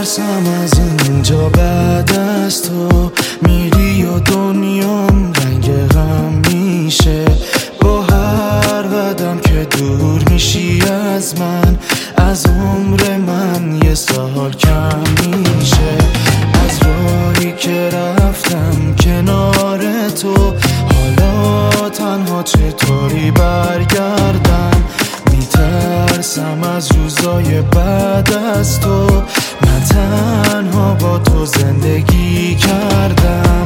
میترسم از اینجا بعد از تو میری و دنیام رنگ غم میشه. با هر قدم که دور میشی از من، از عمر من یه سال کم میشه. از راهی که رفتم کنار تو، حالا تنها چطوری برگردم؟ میترسم از روزای بعد از تو، من تنها با تو زندگی کردم.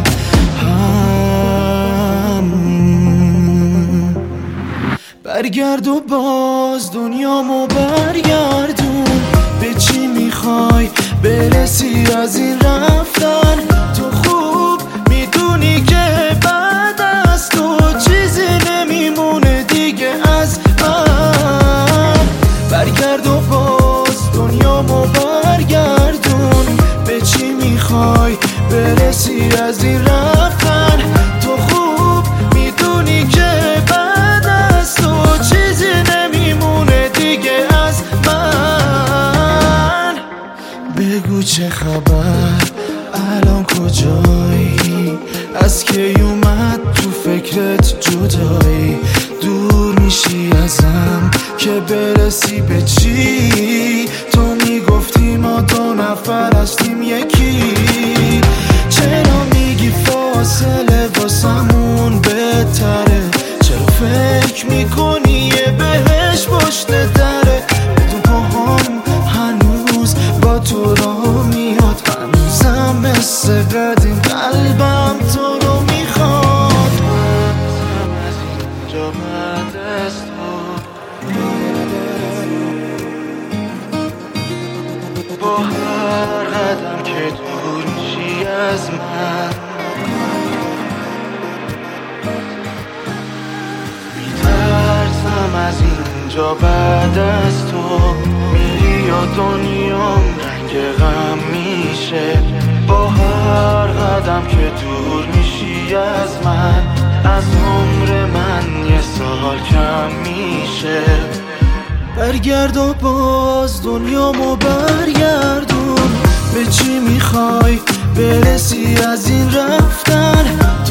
برگرد و باز دنیامو برگردون. به چی میخوای برسی از این رفتن؟ تو خوب میدونی که بعد از تو چیزی نمیمونه دیگه از من. برگرد و باز دنیامو برگردون. به چی میخوای برسی از این رفتن؟ تو خوب میدونی که بعد از تو چیزی نمیمونه دیگه از من. بگو چه خبر، الان کجایی؟ از کی اومد تو فکرت جدایی؟ دور میشی ازم که برسی به چی؟ تو میگفتی ما دو نفر هستیم یکی. چرا میگی فاصله واسمون بهتره؟ چرا فکر میکنی یه بهش پشت دره؟ بدون پاهام هنوز با تو را میاد، هنوزم مثل قدیم قلبم تو رو میخواد. از اینجا بعد از تو، با هر قدم که دور میشی از من، میترسم از اینجا بعد از تو میری و دنیام رنگ غم میشه. با هر قدم که دور میشی از من، از عمر من یه سال کم میشه. برگرد و باز دنیامو برگردون. به چی میخوای برسی از این رفتن؟